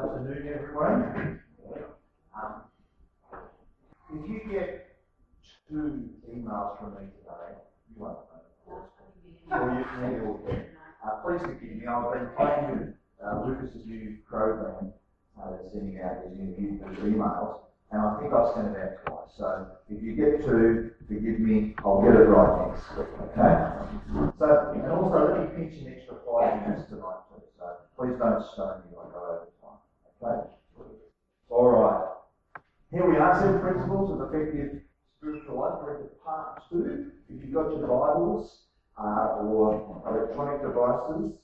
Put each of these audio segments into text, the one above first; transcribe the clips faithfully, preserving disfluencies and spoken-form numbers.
afternoon, everyone. Um, if you get two emails from me today, you won't know, of course, or you maybe will get. Uh, please forgive me, I've been playing with uh, Lucas's new program uh, that's sending out these interviews, these emails, and I think I've sent it out twice. So if you get two, forgive me, I'll get it right next week, okay? So, and also let me pinch an extra five minutes tonight too, so please don't stone me like I over time, okay? Alright, here we are, seven principles of effective spiritual life. We're at part two. If you've got your Bibles uh, or electronic devices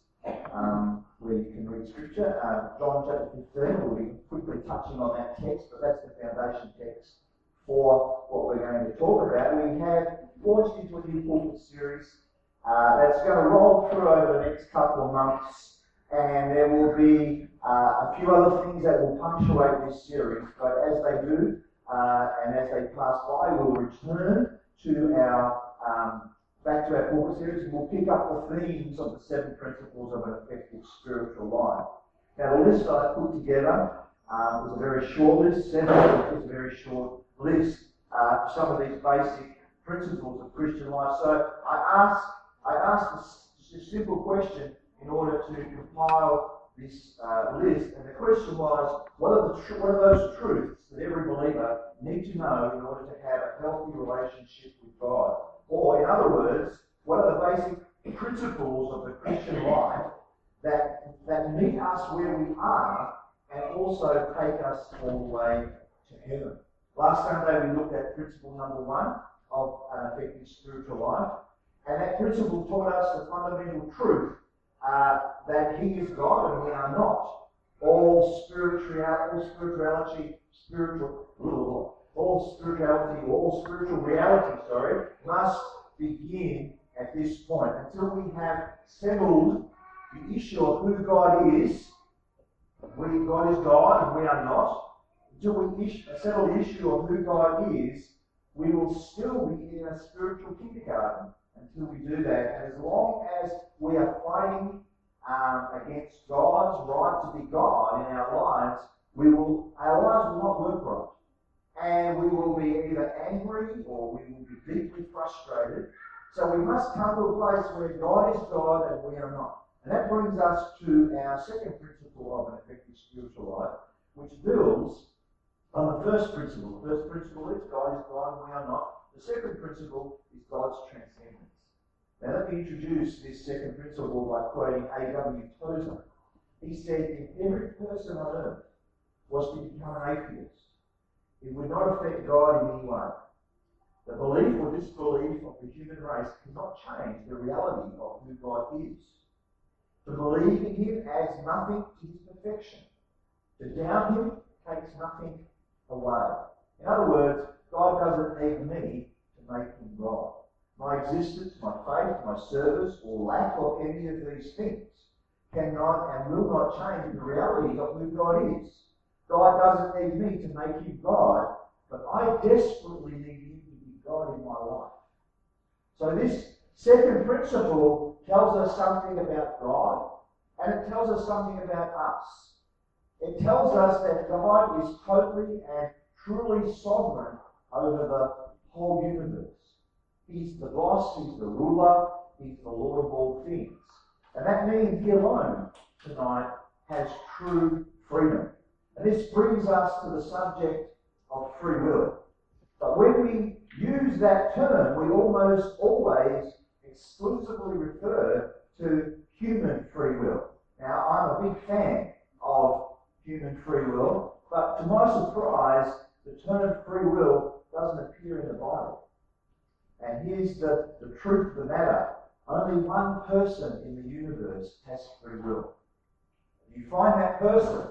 um, where you can read scripture, uh, John chapter fifteen, we'll be quickly touching on that text, but that's the foundation text for what we're going to talk about. We have launched into a new pulpit series uh, that's going to roll through over the next couple of months, and there will be uh, a few other things that will punctuate this series, but as they do, uh, and as they pass by, we'll return to our um, back to our pulpit series, and we'll pick up the themes of the seven principles of an effective spiritual life. Now, the list I put together um, was a very short list. Seven is a very short list uh, for some of these basic principles of Christian life. So I asked, I asked a, a simple question in order to compile this uh, list, and the question was, what are the tr- what are those truths that every believer needs to know in order to have a healthy relationship with God? Or, in other words, what are the basic principles of the Christian life that that meet us where we are and also take us all the way to heaven? Last Sunday we looked at principle number one of an effective spiritual life, and that principle taught us the fundamental truth uh, that He is God and we are not. All spirituality, all spirituality, spiritual, all spirituality, all spiritual reality, sorry, must begin at this point. Until we have settled the issue of who God is, we, God is God and we are not. Until we issue, settle the issue of who God is, we will still be in a spiritual kindergarten until we do that. And as long as we are fighting um, against God's right to be God in our lives, we will our lives will not work right. And we will be either angry or we will be deeply frustrated. So we must come to a place where God is God and we are not. And that brings us to our second principle of an effective spiritual life, which builds on the first principle. The first principle is God is God and we are not. The second principle is God's transcendence. Now let me introduce this second principle by quoting A W Tozer. He said, if every person on earth was to become an atheist, it would not affect God in any way. The belief or disbelief of the human race cannot change the reality of who God is. To believe in Him adds nothing to His perfection. To doubt Him takes nothing away. In other words, God doesn't need me to make Him God. My existence, my faith, my service, or lack of any of these things cannot and will not change the reality of who God is. God doesn't need me to make Him God, but I desperately need Him to be God in my life. So this second principle tells us something about God, and it tells us something about us. It tells us that God is totally and truly sovereign over the whole universe. He's the boss, He's the ruler, He's the Lord of all things. And that means He alone tonight has true freedom. And this brings us to the subject of free will. But when we use that term, we almost always exclusively refer to human free will. Now, I'm a big fan of human free will, but to my surprise, the term free will doesn't appear in the Bible. And here's the, the truth of the matter. Only one person in the universe has free will. If you find that person,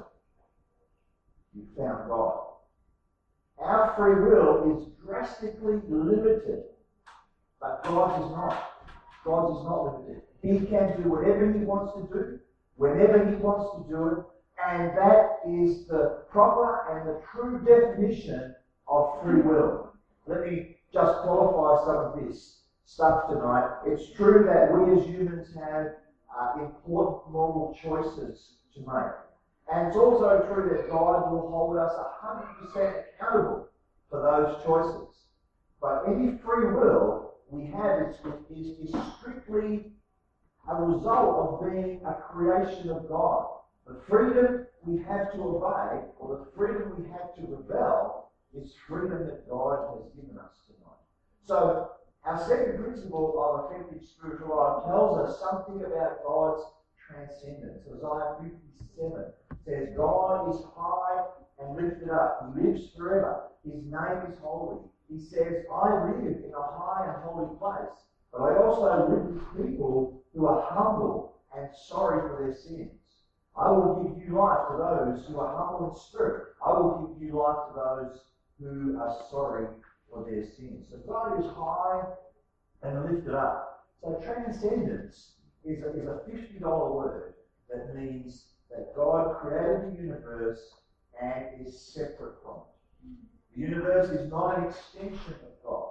you found God. Our free will is drastically limited, but God is not. God is not limited. He can do whatever He wants to do, whenever He wants to do it, and that is the proper and the true definition of free will. Let me just qualify some of this stuff tonight. It's true that we as humans have uh, important moral choices to make. And it's also true that God will hold us one hundred percent accountable for those choices. But any free will we have is, is, is strictly a result of being a creation of God. The freedom we have to obey, or the freedom we have to rebel, is freedom that God has given us tonight. So, our second principle of effective spiritual life tells us something about God's transcendence. Isaiah fifty-seven says, God is high and lifted up. He lives forever. His name is holy. He says, I live in a high and holy place, but I also live with people who are humble and sorry for their sins. I will give you life to those who are humble in spirit. I will give you life to those who are sorry for their sins. So God is high and lifted up. So transcendence is a, is a fifty dollar word that means that God created the universe and is separate from it. The universe is not an extension of God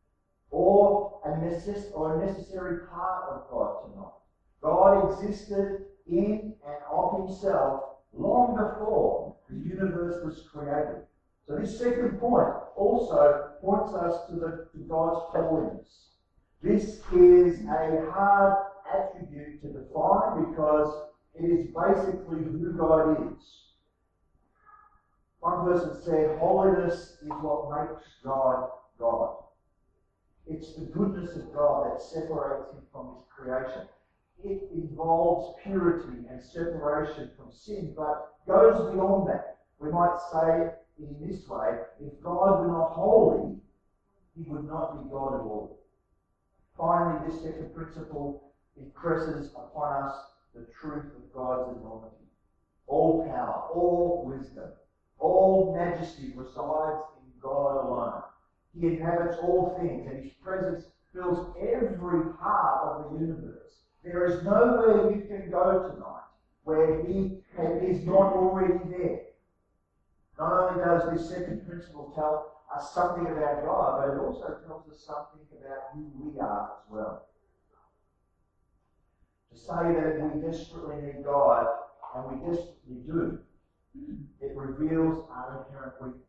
or a, necess- or a necessary part of God tonight. God existed in and of himself long before the universe was created. So this second point also points us to, the, to God's holiness. This is a hard attribute to define because it is basically who God is. One person said, holiness is what makes God God. It's the goodness of God that separates him from his creation. It involves purity and separation from sin, but goes beyond that. We might say it in this way, if God were not holy, he would not be God at all. Finally, this second principle impresses upon us the truth of God's enormity. All power, all wisdom, all majesty resides in God alone. He inhabits all things, and his presence fills every part of the universe. There is nowhere you can go tonight where he is not already there. Not only does this second principle tell us something about God, but it also tells us something about who we are as well. To say that we desperately need God, and we desperately do, it reveals our inherent weakness.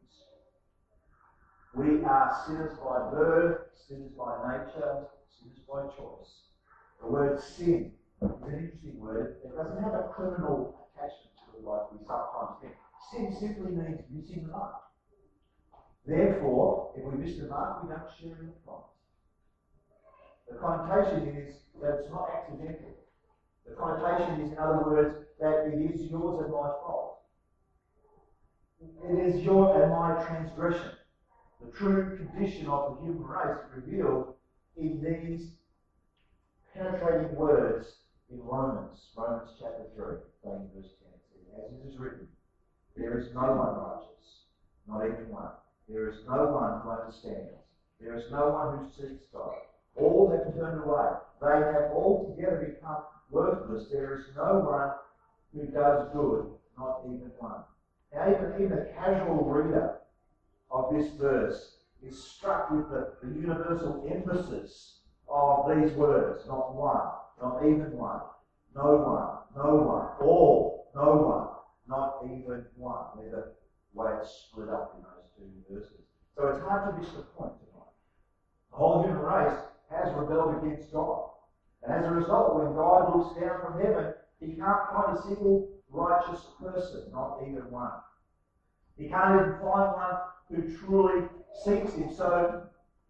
We are sinners by birth, sinners by nature, sinners by choice. The word sin is an interesting word. It doesn't have a criminal attachment to it like we sometimes think. Sin simply means missing the mark. Therefore, if we miss the mark, we don't share in the promise. The connotation is that it's not accidental. The connotation is, in other words, that it is yours and my fault. It is your and my transgression. The true condition of the human race is revealed in these penetrating words in Romans, Romans chapter three, starting verse ten. As it is written, there is no one righteous, not even one. There is no one who understands. There is no one who seeks God. All have turned away. They have altogether become worthless. There is no one who does good, not even one. Now, even, even a casual reader of this verse is struck with the, the universal emphasis of these words. Not one, not even one, no one, no one, all, no one, not even one. They're the way it's split up in those two verses. So it's hard to miss the point tonight. The whole human race has rebelled against God. And as a result, when God looks down from heaven, he can't find a single righteous person, not even one. He can't even find one who truly seeks him. So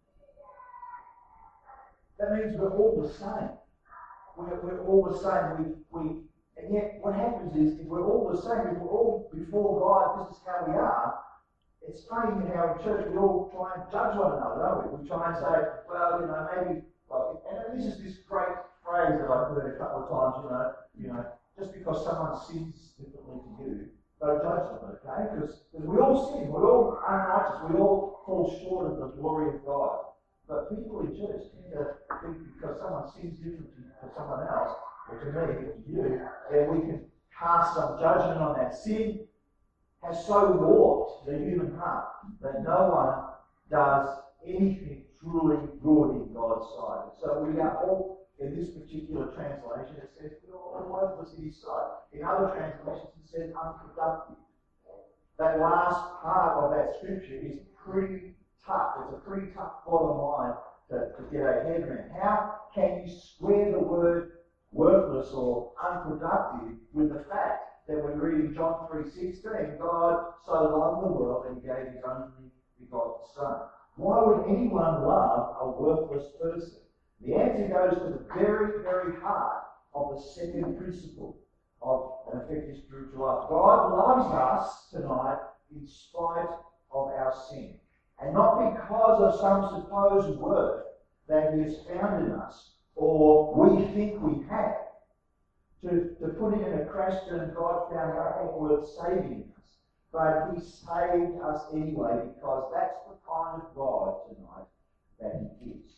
that means we're all the same. We're, we're all the same. We, we, and yet what happens is, if we're all the same, if we're all before God, this is how we are. It's funny how in church we all try and judge one another, don't we? We try and say, well, you know, maybe, well, and this is this great phrase that I've heard a couple of times, you know, you know, just because someone sins differently to you, don't judge them, okay? Because we all sin, we're all unrighteous, we all fall short of the glory of God. But people in church tend to think because someone sins differently to someone else, or to me, or to you, then we can cast some judgment on that. Sin has so warped the human heart that no one does anything truly good in God's sight. So we are all In this particular translation, it says, "All worthless in his sight." In other translations, it says unproductive. That last part of that scripture is pretty tough. It's a pretty tough bottom line to, to get our head around. How can you square the word worthless or unproductive with the fact that we read in John three sixteen, God so loved the world that he gave his only begotten Son? Why would anyone love a worthless person? The answer goes to the very, very heart of the second principle of an effective spiritual life. God loves us tonight in spite of our sin. And not because of some supposed worth that he has found in us or we think we have. To, to put it in a question, God found nothing worth saving in us. But he saved us anyway because that's the kind of God tonight that he is.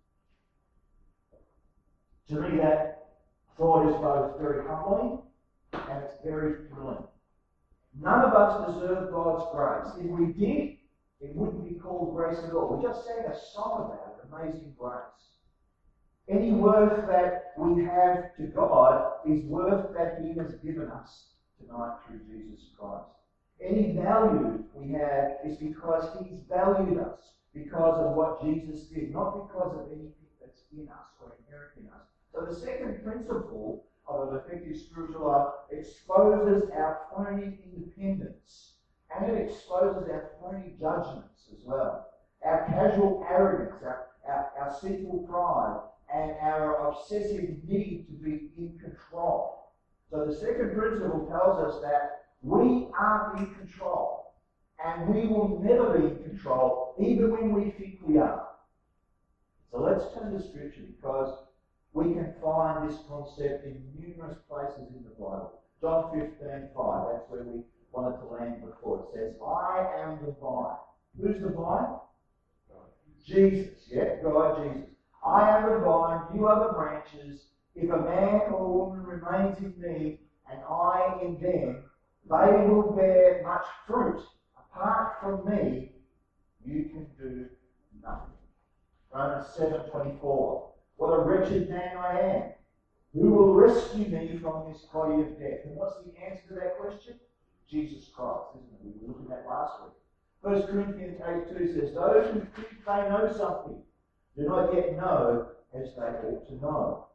To me, that thought is both very humbling and it's very thrilling. None of us deserve God's grace. If we did, it wouldn't be called grace at all. We just sang a song about it, Amazing Grace. Any worth that we have to God is worth that he has given us tonight through Jesus Christ. Any value we have is because he's valued us, because of what Jesus did, not because of anything that's in us or inherent in us. So the second principle of an effective spiritual life exposes our phony independence, and it exposes our phony judgments as well. Our casual arrogance, our, our, our sinful pride, and our obsessive need to be in control. So the second principle tells us that we aren't in control, and we will never be in control, even when we think we are. So let's turn to Scripture, because we can find this concept in numerous places in the Bible. John fifteen five, that's where we wanted to land before. It says, I am the vine. Who's the vine? Jesus, yeah, God, Jesus. I am the vine, you are the branches. If a man or woman remains in me, and I in them, they will bear much fruit. Apart from me, you can do nothing. Romans seven twenty-four. What a wretched man I am. Who will rescue me from this body of death? And what's the answer to that question? Jesus Christ, isn't it? We were looking at last week. First Corinthians eight two says, those who think they know something do not yet know as they ought to know.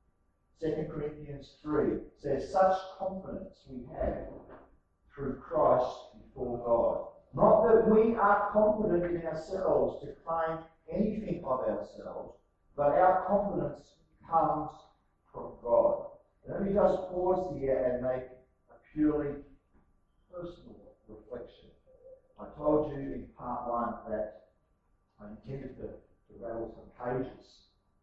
Second Corinthians three says, such confidence we have through Christ before God. Not that we are confident in ourselves to claim anything of ourselves, but our confidence comes from God. Let me just pause here and make a purely personal reflection. I told you in part one that I intended to, to rattle some cages,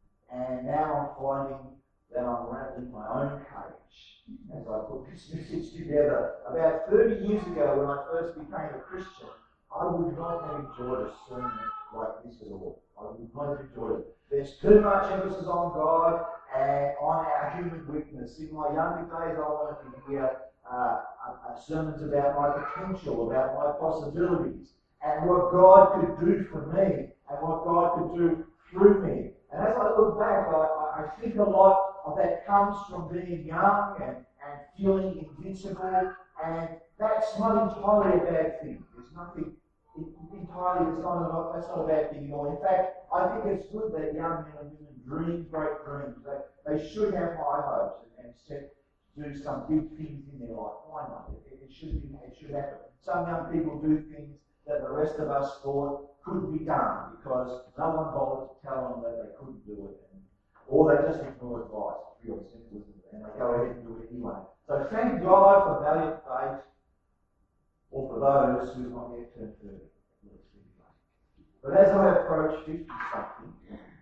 and now I'm finding that I'm rattling my own cage as I put this message together. About thirty years ago, when I first became a Christian, I would not have enjoyed a sermon like this at all. I would not have enjoyed it. There's too much emphasis on God and on our human weakness. In my younger days, I wanted to hear uh, uh, sermons about my potential, about my possibilities, and what God could do for me, and what God could do through me. And as I look back, I, I think a lot of that comes from being young and, and feeling invincible, and that's not entirely a bad thing. There's nothing it, entirely, it's not a, that's not a bad thing at all. In fact, I think it's good that young men and women dream great dreams. They, they should have high hopes and, and set, do some big things in their life. Why not? It, it, should be, it should happen. Some young people do things that the rest of us thought couldn't be done because no one bothered to tell them that they couldn't do it. And, or they just ignore advice. It's real simple, isn't it? And they go ahead and do it anyway. So thank God for valiant faith, or for those who have not yet turned thirty. But as I approach fifty-something,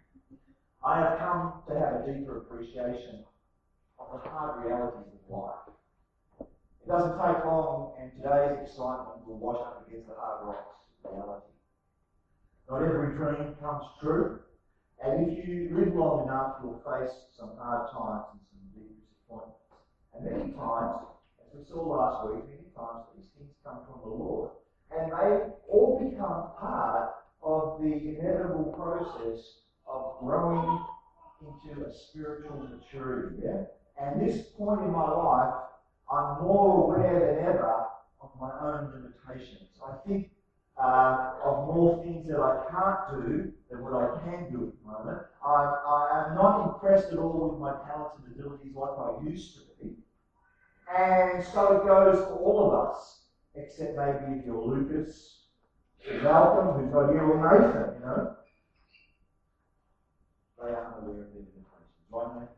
I have come to have a deeper appreciation of the hard realities of life. It doesn't take long, and today's excitement will wash up against the hard rocks of reality. Not every dream comes true, and if you live long enough, you'll face some hard times and some deep disappointments. And many times, as we saw last week, many times these things come from the Lord, and they all become part of the inevitable process of growing into a spiritual maturity. Yeah? And this point in my life, I'm more aware than ever of my own limitations. I think uh, of more things that I can't do than what I can do at the moment. I'm, I am not impressed at all with my talents and abilities like I used to be. And so it goes for all of us, except maybe if you're Lucas, or Malcolm, who's not here, or Nathan, you know. They aren't aware of their limitations, right, Nathan?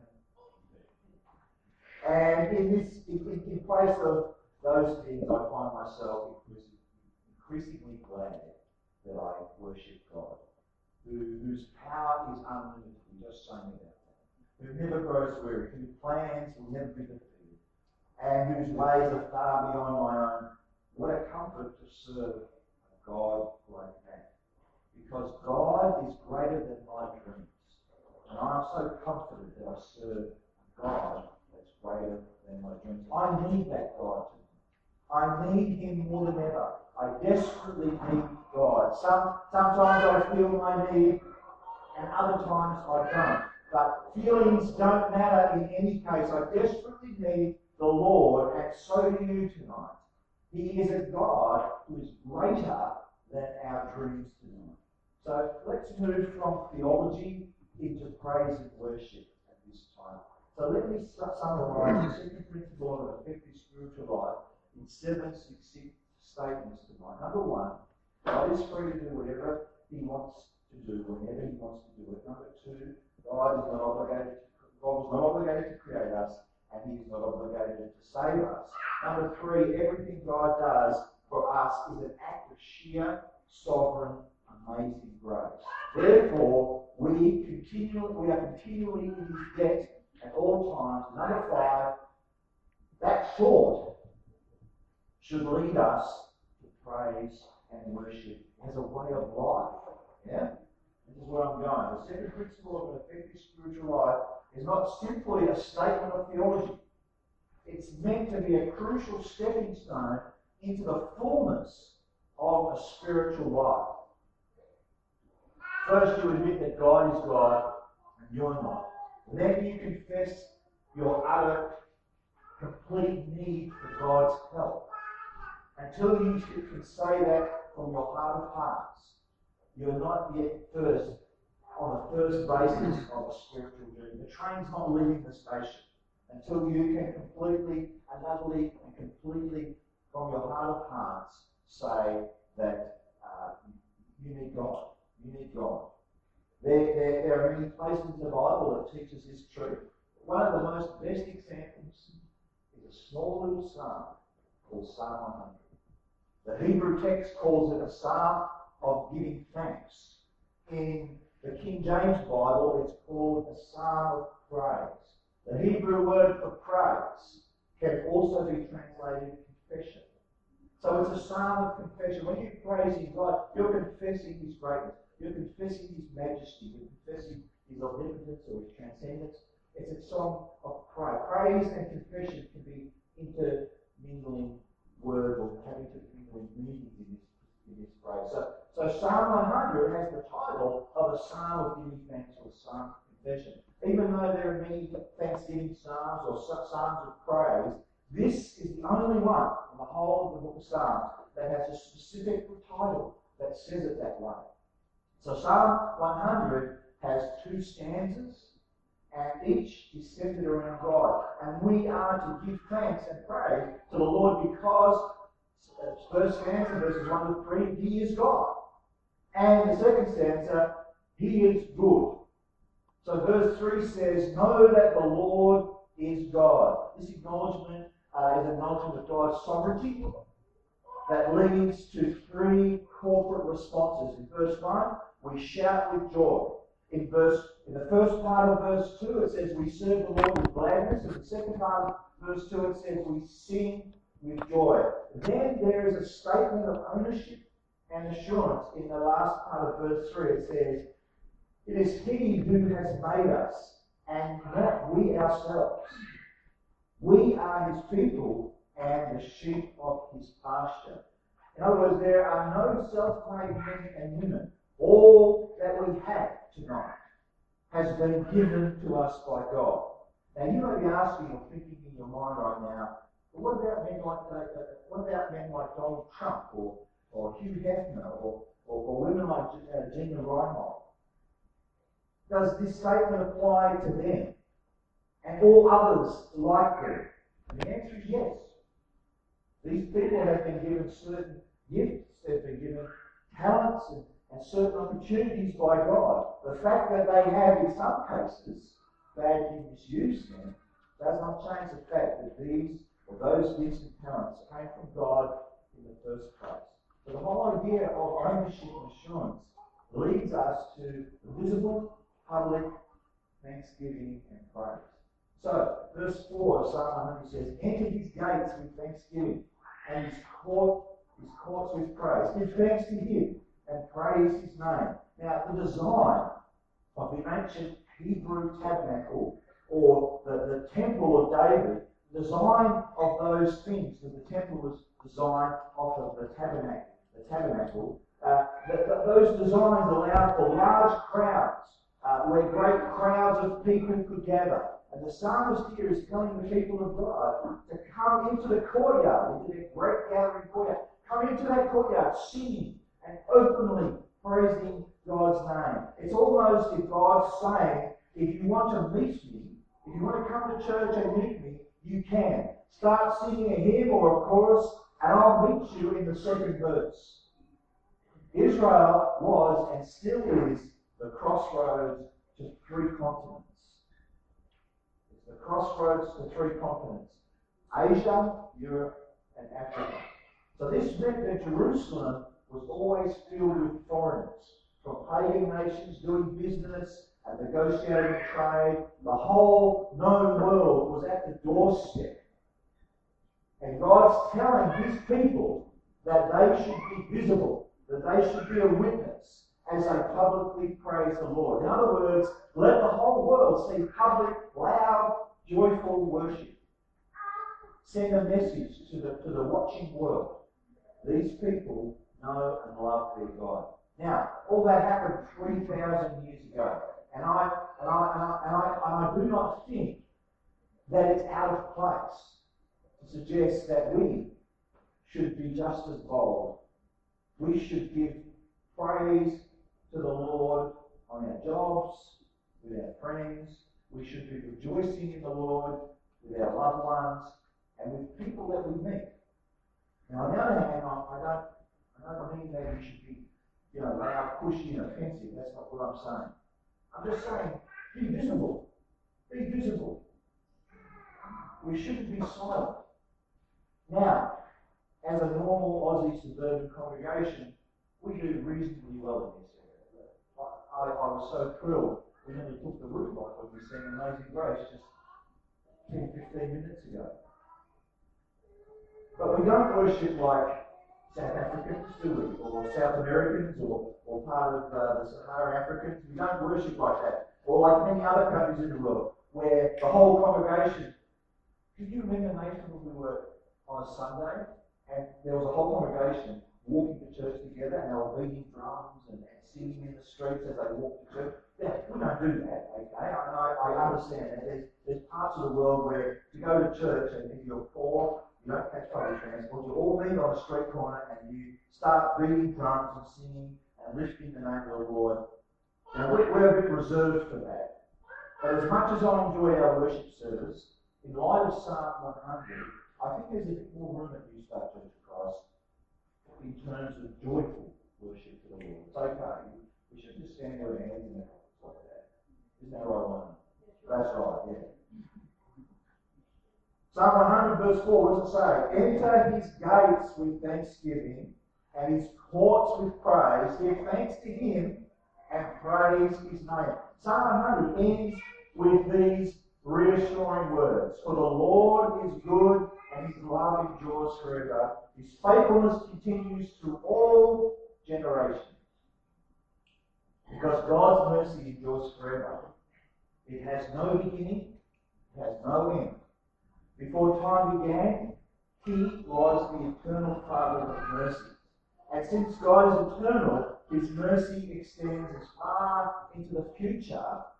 And in this, in, in place of those things, I find myself increasingly glad that I worship God, who, whose power is unlimited. We just sang about that. Who never grows weary, whose plans will never be defeated, and whose ways are far beyond my own. What a comfort to serve a God like that. Because God is greater than my dreams. And I'm so confident that I serve a God that's greater than my dreams. I need that God to me. I need Him more than ever. I desperately need God. Some, sometimes I feel my need, and other times I don't. But feelings don't matter in any case. I desperately need the Lord, and so do you tonight. He is a God who is greater than our dreams tonight. So let's move from theology into praise and worship at this time. So let me summarize the second principle of an effective spiritual life in seven succinct statements tonight. Number one, God is free to do whatever He wants to do, whenever He wants to do it. Number two, God is not obligated to, God is not obligated to create us, and He is not obligated to save us. Number three, everything God does for us is an act of sheer, sovereign, amazing grace. Therefore, we continually we are continually in His debt at all times. Number five, that thought should lead us to praise and worship as a way of life. Yeah? This is where I'm going. The second principle of an effective spiritual life is not simply a statement of theology. It's meant to be a crucial stepping stone into the fullness of a spiritual life. First, you admit that God is God and you're not. Then you confess your utter, complete need for God's help. Until you can say that from your heart of hearts, you're not yet first on the first basis of a spiritual journey. The train's not leaving the station until you can completely and utterly and completely from your heart of hearts say that uh, you need God. You need God. There, there, there are many places in the Bible that teach us this truth. One of the most best examples is a small little psalm called Psalm one hundred. The Hebrew text calls it a psalm of giving thanks. In the King James Bible, it's called a psalm of praise. The Hebrew word for praise can also be translated confession. So it's a psalm of confession. When you're praising God, you're confessing His greatness. You're confessing His majesty. You're confessing His omnipotence or His transcendence. It's a song of praise. Praise and confession can be intermingling words or having intermingling meanings in this, in this phrase. So, so Psalm one hundred has the title of a psalm of giving thanks or a psalm of confession. Even though there are many thanksgiving psalms or psalms of praise, this is the only one in the whole of the book of Psalms that has a specific title that says it that way. So Psalm one hundred has two stanzas, and each is centered around God. And we are to give thanks and praise to the Lord because, first stanza, verses one to three, He is God. And the second stanza, He is good. So verse three says, know that the Lord is God. This acknowledgement uh, is an acknowledgement of God's sovereignty that leads to three corporate responses. In verse one, we shout with joy. In verse, in the first part of verse two, it says we serve the Lord with gladness. In the second part of verse two, it says we sing with joy. Then there is a statement of ownership and assurance in the last part of verse three. It says, it is He who has made us, and not we ourselves. We are His people and the sheep of His pasture. In other words, there are no self-made men and women. All that we have tonight has been given to us by God. Now you may be asking or thinking in your mind right now, well, what about men like uh, what about men like Donald Trump or, or Hugh Hefner or, or, or women like uh, Gina Reinhold? Does this statement apply to them and all others like them? And the answer is yes. These people have been given certain gifts, they've been given talents and, and certain opportunities by God. The fact that they have, in some cases, badly misused them, does not change the fact that these or those gifts and talents came from God in the first place. So the whole idea of ownership and assurance leads us to visible, public thanksgiving and praise. So, verse four of Psalm one hundred says, enter his gates with thanksgiving and his court, his courts with praise. Give thanks to him and praise his name. Now, the design of the ancient Hebrew tabernacle or the, the temple of David, the design of those things, that the temple was designed off of the tabernacle, the tabernacle, uh, the, the, those designs allowed for large crowds, uh, where great crowds of people could gather. And the psalmist here is telling the people of God to come into the courtyard, into their great gathering courtyard, come into that courtyard singing and openly praising God's name. It's almost as if God's saying, if you want to meet me, if you want to come to church and meet me, you can. Start singing a hymn or a chorus, and I'll meet you in the second verse. Israel was and still is the crossroads to three continents. It's the crossroads to three continents: Asia, Europe, and Africa. So this meant that Jerusalem was always filled with foreigners from pagan nations doing business and negotiating trade. The whole known world was at the doorstep. And God's telling his people that they should be visible, that they should be a witness as they publicly praise the Lord. In other words, let the whole world see public, loud, joyful worship. Send a message to the, to the watching world. These people know and love their God. Now, all that happened three thousand years ago. And I, and, I, and, I, and, I, and I do not think that it's out of place to suggest that we should be just as bold. We should give praise to the Lord on our jobs, with our friends. We should be rejoicing in the Lord with our loved ones and with people that we meet. Now, on the other hand, I, I don't, I don't mean that we should be, you know, loud, pushy, and offensive. That's not what I'm saying. I'm just saying, be visible. Be visible. We shouldn't be silent. Now, as a normal Aussie suburban congregation, we do reasonably well in this area. I, I, I was so thrilled we nearly took the roof off when we sang Amazing Grace just ten, fifteen minutes ago. But we don't worship like South Africans, do we? Or South Americans, or, or part of uh, the Sahara Africans. We don't worship like that. Or like many other countries in the world, where the whole congregation... Can you remember, Nathan, when we were on a Sunday, and there was a whole congregation walking to church together, and they were beating drums and, and singing in the streets as they walked to church? Yeah, we don't do that, okay? I, I, I understand that. There's, there's parts of the world where to go to church, and if you're poor, you don't catch public transport, you all meet on a street corner and you start beating drums and singing and lifting the name of the Lord. Now, we're, we're a bit reserved for that. But as much as I enjoy our worship service, in light of Psalm one hundred, I think there's a bit more room at New Start Church of Christ in terms of joyful worship to the Lord. It's okay. We shouldn't just stand there with hands in the hands like that. Isn't that right, Lana? That's right, yeah. Psalm one hundred verse four, what does it say? Enter his gates with thanksgiving and his courts with praise. Give thanks to him and praise his name. Psalm one hundred ends with these reassuring words. For the Lord is good and his love endures forever. His faithfulness continues through all generations. Because God's mercy endures forever. It has no beginning, it has no end. Before time began, he was the eternal Father of mercy. And since God is eternal, his mercy extends as far into the future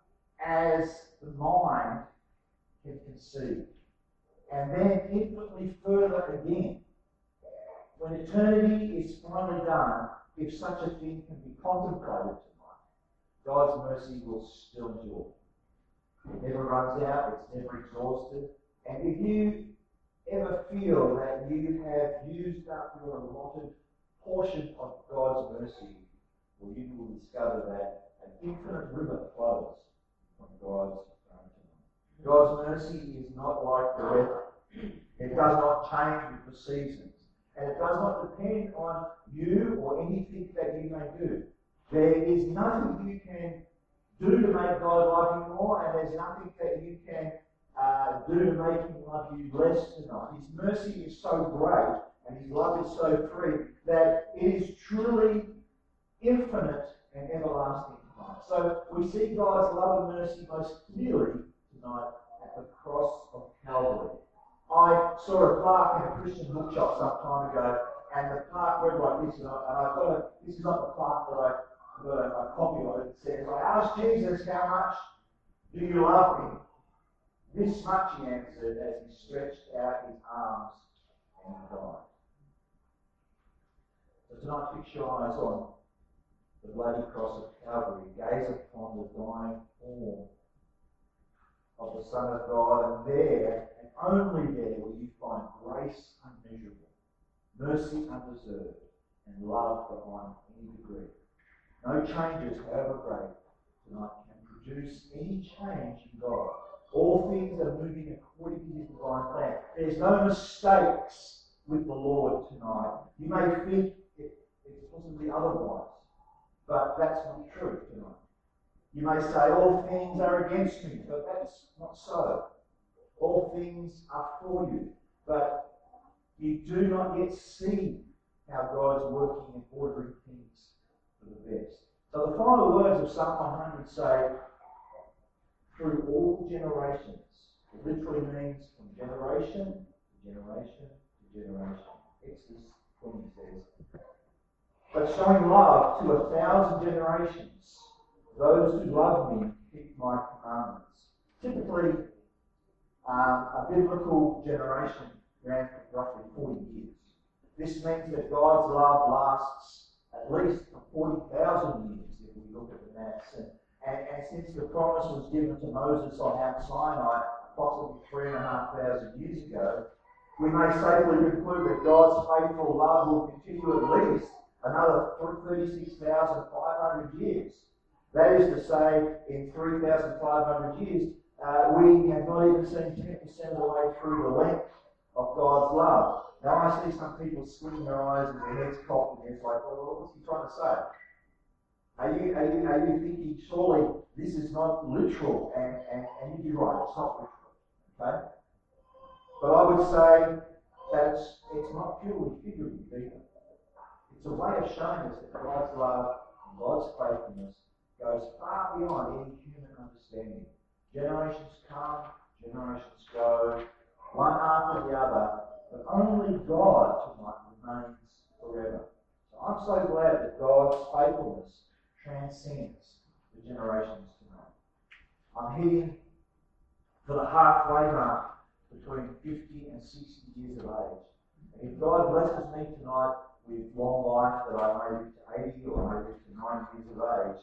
as the mind can conceive. And then infinitely further again. When eternity is finally done, if such a thing can be contemplated tonight, God's mercy will still endure. It never runs out, it's never exhausted. And if you ever feel that you have used up your allotted portion of God's mercy, well, you will discover that an infinite river flows from God's throne tonight. God's mercy is not like the weather. It does not change with the seasons. And it does not depend on you or anything that you may do. There is nothing you can do to make God love you more, and there's nothing that you can uh, do to make Him love you less tonight. His mercy is so great, and His love is so free, that it is truly infinite and everlasting tonight. So we see God's love and mercy most clearly tonight at the cross of Calvary. I saw a plaque in a Christian bookshop some time ago, and the plaque read like this, and, I, and I've got a, this is not the plaque that I got a, a copy of it. It says, I asked Jesus, how much do you love me? This much, he answered, as he stretched out his arms and died. So tonight, fix your eyes on the bloody cross of Calvary. Gaze upon the dying form of the Son of God, and there, and only there, will you find grace unmeasurable, mercy undeserved, and love beyond any degree. No changes, however great, tonight can produce any change in God. All things are moving according to His divine plan. There's no mistakes with the Lord tonight. You may think it, it's possibly otherwise, but that's not true tonight. You may say, all things are against me, but that's not so. All things are for you, but you do not yet see how God's working and ordering things for the best. So the final words of Psalm one hundred say, through all generations. It literally means from generation to generation to generation. Exodus twenty says, but showing love to a thousand generations, those who love me keep my commandments. Typically, um, a biblical generation ran for roughly forty years. This means that God's love lasts at least for forty thousand years if we look at the maths. And, and, and since the promise was given to Moses on Mount Sinai approximately three and a half thousand years ago, we may safely conclude that God's faithful love will continue at least another thirty-six thousand five hundred years. That is to say, in three thousand five hundred years, uh, we have not even seen ten percent of the way through the length of God's love. Now I see some people squinting their eyes and their heads cocked, and it's like, well, what's he trying to say? Are you, are you, are you thinking, surely this is not literal? And, and, and you'd be right, it's not literal. Okay? But I would say that it's, it's not purely figurative either. It's a way of showing us that God's love and God's faithfulness goes far beyond any human understanding. Generations come, generations go, one after the other, but only God tonight remains forever. So I'm so glad that God's faithfulness transcends the generations tonight. I'm heading for the halfway mark between fifty and sixty years of age. And if God blesses me tonight with long life, that I may live to eighty or I may live to ninety years of age,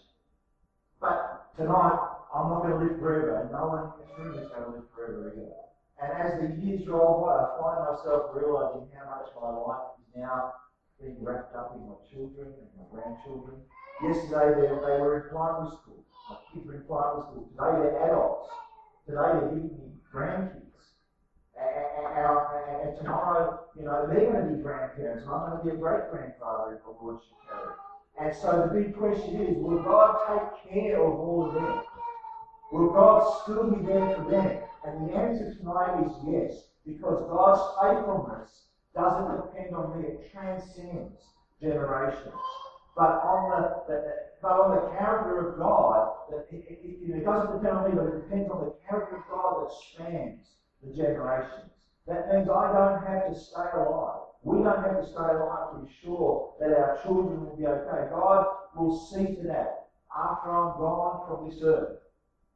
but tonight I'm not going to live forever, and no one in this room is going to live forever either. And as the years roll by, I find myself realising how much my life is now being wrapped up in my children and my grandchildren. Yesterday they, they were in primary school. My kids were in primary school. Today they're adults. Today they're giving me grandkids. And, and, and, and tomorrow, you know, they're going to be grandparents, and I'm going to be a great-grandfather if the Lord should carry. And so the big question is, will God take care of all of them? Will God still be there for them? And the answer tonight is yes, because God's faithfulness doesn't depend on me, it transcends generations. But on the, the but on the character of God, that it, it, it doesn't depend on me, but it depends on the character of God that spans the generations. That means I don't have to stay alive. We don't have to stay alive to be sure that our children will be okay. God will see to that after I'm gone from this earth.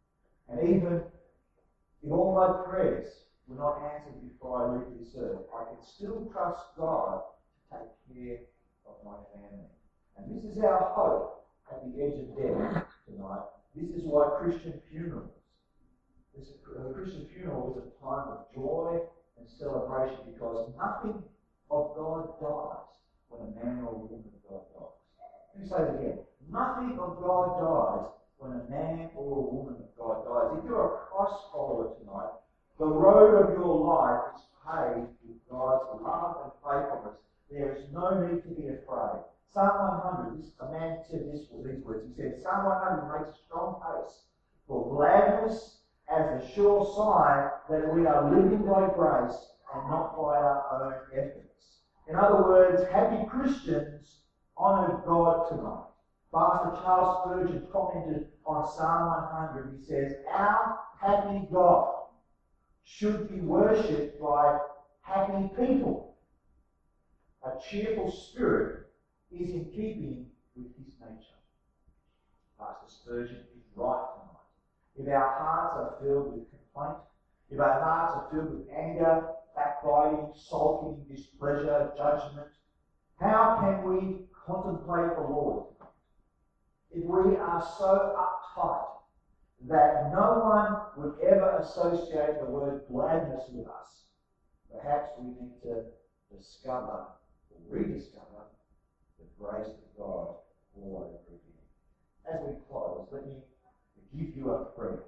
And even if all my prayers were not answered before I leave this earth, I can still trust God to take care of my family. And this is our hope at the edge of death tonight. This is why Christian funerals, this, a Christian funeral is a time of joy and celebration, because nothing of God dies when a man or a woman of God dies. Let me say it again. Nothing of God dies when a man or a woman of God dies. If you're a Christ follower tonight, the road of your life is paved with God's love and faithfulness. There is no need to be afraid. Psalm one hundred, this, a man said this with these words. He said, Psalm one hundred makes a strong case for gladness as a sure sign that we are living by grace and not by our own efforts. In other words, happy Christians honoured God tonight. Pastor Charles Spurgeon commented on Psalm one hundred. He says, our happy God should be worshipped by happy people. A cheerful spirit is in keeping with his nature. Pastor Spurgeon is right tonight. If our hearts are filled with complaint, if our hearts are filled with anger, backbiting, sulking, displeasure, judgment, how can we contemplate the Lord? If we are so uptight that no one would ever associate the word gladness with us, perhaps we need to discover or rediscover the grace of God all over again. As we close, let me give you a prayer.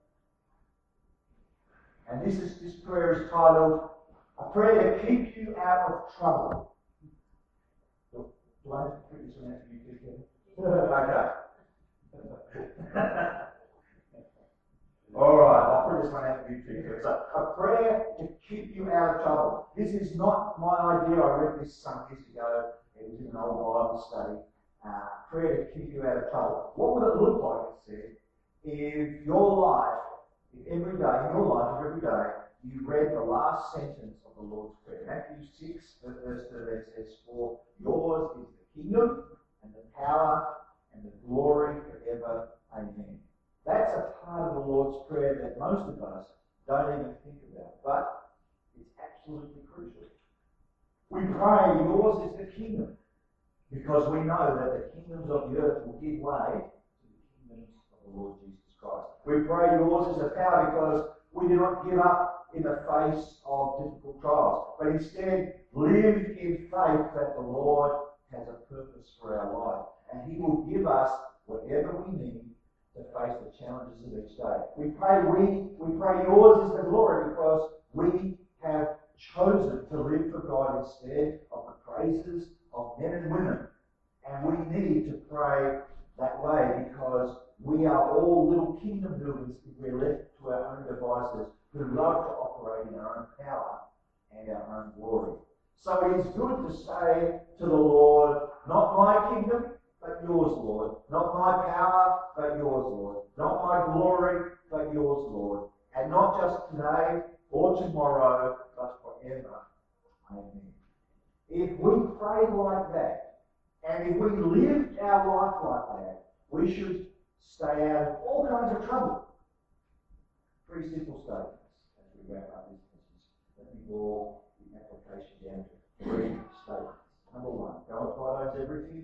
And this is this prayer is titled, A Prayer to Keep You Out of Trouble. Do, do I have to put this one out for you too, Kevin? Okay. All right, I'll put this one out for you too, Kevin. So, a prayer to keep you out of trouble. This is not my idea. I read this some years ago. It was in an old Bible study. Uh, prayer to keep you out of trouble. What would it look like, it said, if your life, if every day, in your life, every day, you read the last sentence of the Lord's Prayer. Matthew six, verse thirteen says, For yours is the kingdom and the power and the glory forever. Amen. That's a part of the Lord's Prayer that most of us don't even think about, but it's absolutely crucial. We pray, yours is the kingdom, because we know that the kingdoms of the earth will give way to the kingdoms of the Lord Jesus Christ. We pray, yours is the power, because we do not give up in the face of difficult trials, but instead live in faith that the Lord has a purpose for our life, and He will give us whatever we need to face the challenges of each day. We pray, we, we pray, yours is the glory, because we have chosen to live for God instead of the praises of men and women. And we need to pray that way, because we are all little kingdom builders if we're left to our own devices, who love to operate in our own power and our own glory. So it is good to say to the Lord, not my kingdom, but yours, Lord. Not my power, but yours, Lord. Not my glory, but yours, Lord. And not just today or tomorrow, but forever. Amen. If we pray like that, and if we live our life like that, we should stay out of all kinds of trouble. Three simple statements as we wrap up this message. Let me boil the application down to three statements. Number one, God owns everything.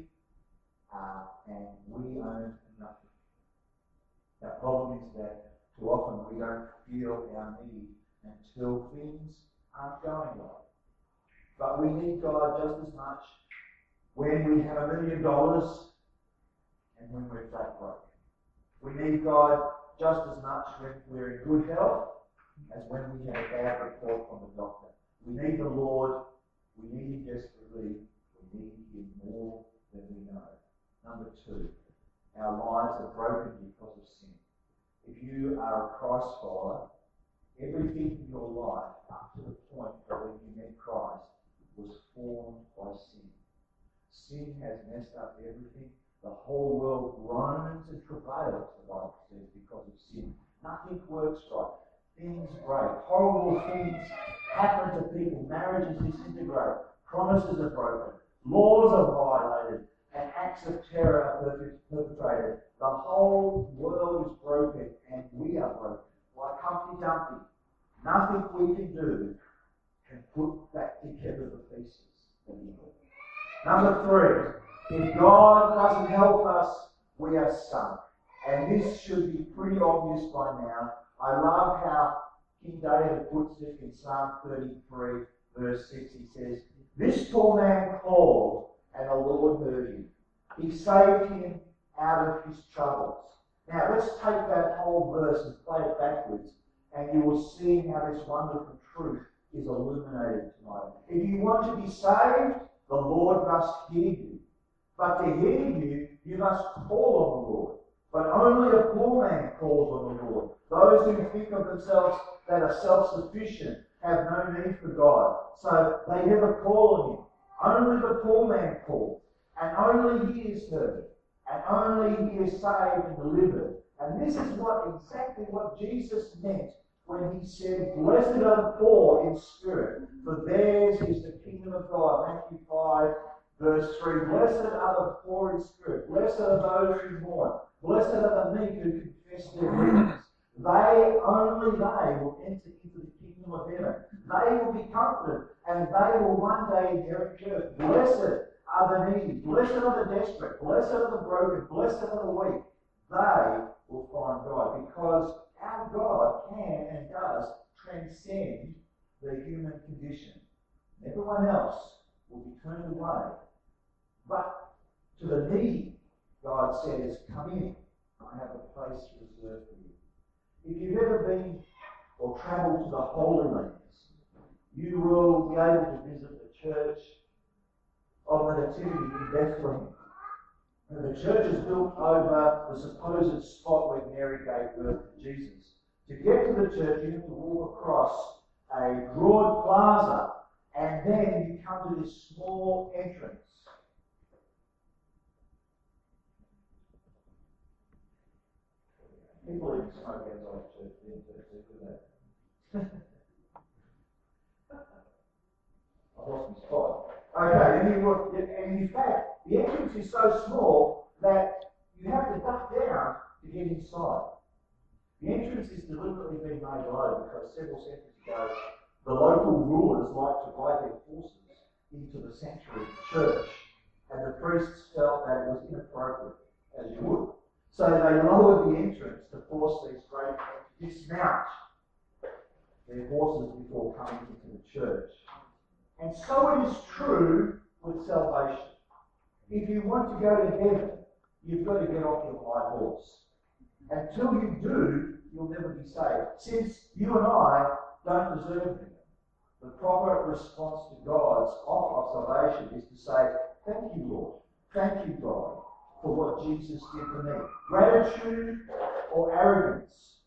Uh, and we own nothing. Our problem is that too often we don't feel our need until things aren't going right. But we need God just as much when we have a million dollars and when we're flat broke. We need God just as much when we're in good health as when we have a bad report from the doctor. We need the Lord. We need Him desperately. We need Him more than we know. Number two, our lives are broken because of sin. If you are a Christ follower, everything in your life up to the point where when you met Christ was formed by sin. Sin has messed up everything. The whole world groans and travails, the Bible says, because of sin. Nothing works right. Things break. Horrible things happen to people. Marriages disintegrate. Promises are broken. Laws are violated. And acts of terror are perpetrated. The whole world is broken, and we are broken. Number three, if God doesn't help us, we are sunk. And this should be pretty obvious by now. I love how King David puts it in Psalm thirty-three, verse six. He says, "This poor man called, and the Lord heard him. He saved him out of his troubles." Now, let's take that whole verse and play it backwards, and you will see how this wonderful truth is illuminated tonight. If you want to be saved, the Lord must hear you. But to hear you, you must call on the Lord. But only a poor man calls on the Lord. Those who think of themselves that are self-sufficient have no need for God, so they never call on him. Only the poor man calls, and only he is heard, and only he is saved and delivered. And this is what exactly what Jesus meant when he said, "Blessed are the poor in spirit, for theirs is the kingdom of God." Matthew five, verse three. Blessed are the poor in spirit. Blessed are those who mourn. Blessed are the meek who confess their weakness. They, only they, will enter into the kingdom of heaven. They will be comforted, and they will one day inherit the earth. Blessed are the needy. Blessed are the desperate. Blessed are the broken. Blessed are the weak. They will find God, because our God can and does transcend the human condition. Everyone else will be turned away. But to the needy, God says, "Come in. I have a place reserved for you." If you've ever been or travelled to the Holy Lands, you will be able to visit the Church of the Nativity in Bethlehem. And the church is built over the supposed spot where Mary gave birth to Jesus. To get to the church, you have to walk across a broad plaza, and then you come to this small entrance. People even smoke outside church, didn't they? I lost my spot. Okay, and, you, and in fact, the entrance is so small that you have to duck down to get inside. The entrance is deliberately being made low because several centuries ago, the local rulers liked to ride their horses into the sanctuary of the church, and the priests felt that it was inappropriate, as you would. So they lowered the entrance to force these great men to dismount their horses before coming into the church. And so it is true with salvation. If you want to go to heaven, you've got to get off your high horse. Until you do, you'll never be saved. Since you and I don't deserve heaven, the proper response to God's offer of salvation is to say, "Thank you, Lord. Thank you, God, for what Jesus did for me." Gratitude or arrogance?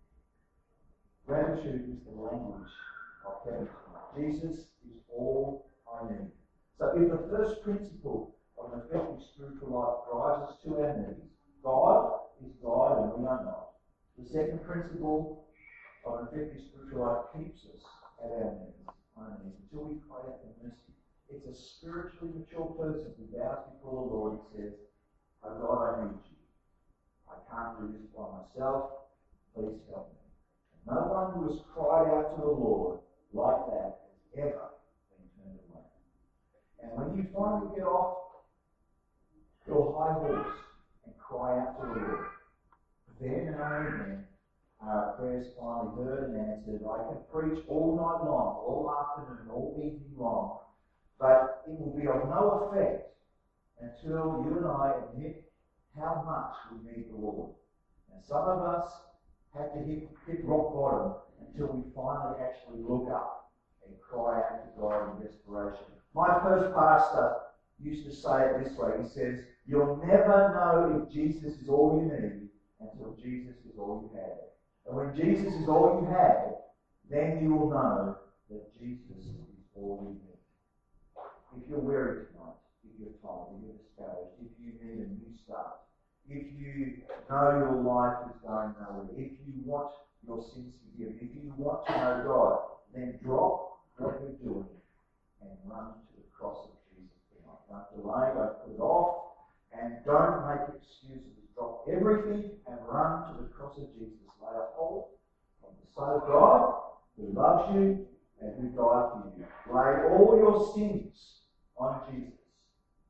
Gratitude is the language of heaven. Jesus is all I need. So if the first principle of an effective spiritual life drives us to our knees, God is God and we are not. The second principle of an effective spiritual life keeps us at our knees, our knees until we cry out for mercy. It's a spiritually mature person who bows before the Lord and says, "Oh God, I need you. I can't do this by myself. Please help me." No one who has cried out to the Lord like that has ever been turned away. And when you finally get off your high horse and cry out to the Lord, then and only then are prayers finally heard and answered. I can preach all night long, all afternoon, all evening long, but it will be of no effect until you and I admit how much we need the Lord. And some of us have to hit, hit rock bottom until we finally actually look up and cry out to God in desperation. My first pastor used to say it this way. He says, "You'll never know if Jesus is all you need until Jesus is all you have. And when Jesus is all you have, then you will know that Jesus is all you need." If you're weary tonight, if you're tired, if you're discouraged, if you need a new start, if you know your life is going nowhere, if you want your sins forgiven, if you want to know God, then drop what you're doing and run to the cross of Jesus tonight. Don't delay, don't put it off, and don't make excuses. Drop everything and run to the cross of Jesus. Lay a hold of the Son of God who loves you and who died for you. Lay all your sins on Jesus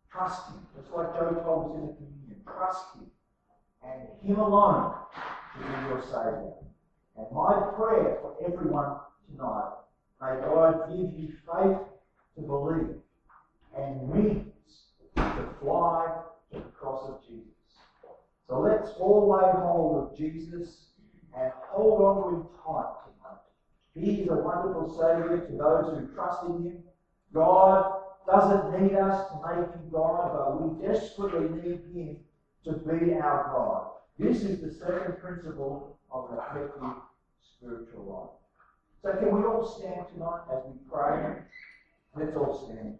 Trust Him. Just like Joe told us in the communion. Trust Him. And Him alone to be your Saviour. And my prayer for everyone tonight, may God give you faith to believe and wings to fly to the cross of Jesus. So let's all lay hold of Jesus and hold on to Him tight tonight. He is a wonderful Saviour to those who trust in Him. God doesn't need us to make Him God, but we desperately need Him to be our God. This is the second principle of an effective spiritual life. So can we all stand tonight as we pray? Let's all stand.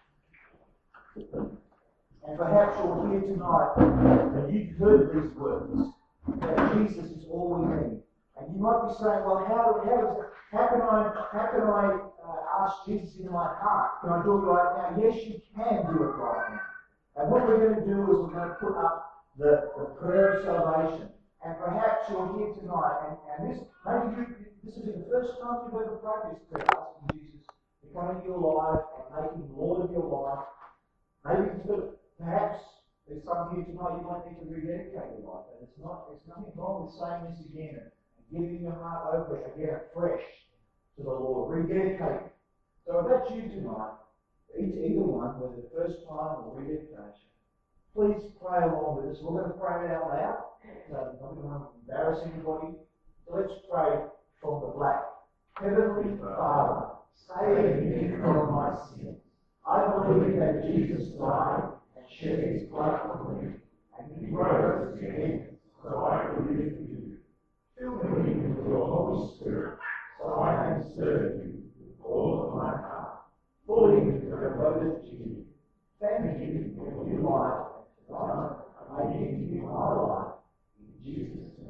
And perhaps you're here tonight and you've heard these words, that Jesus is all we need. And you might be saying, well, how, how, is, how can I, how can I uh, ask Jesus into my heart? Can I do it right now? Yes, you can do it right now. And what we're going to do is we're going to put up the, the prayer of salvation. And perhaps you're here tonight, and, and this maybe you, this is the first time you've ever prayed this prayer, asking Jesus to come into your life and make Him Lord of your life. Maybe perhaps there's some here tonight you might need to rededicate your life, and it's not. There's nothing wrong with saying this again and giving your heart over again afresh to the Lord, rededicating. So if that's you tonight, either, either one, whether the first time or rededication, please pray along with us. We're going to pray it out loud. So I'm not going to embarrass anybody. So let's pray from the black. Heavenly Father, save me from my sins. I believe that Jesus died and shed His blood for me, and He rose again, so I can live for you. Fill me with your Holy Spirit, so I can serve you with all of my heart, fully devoted to you. Thank you for your life, and tonight I give you my life. In Jesus' name.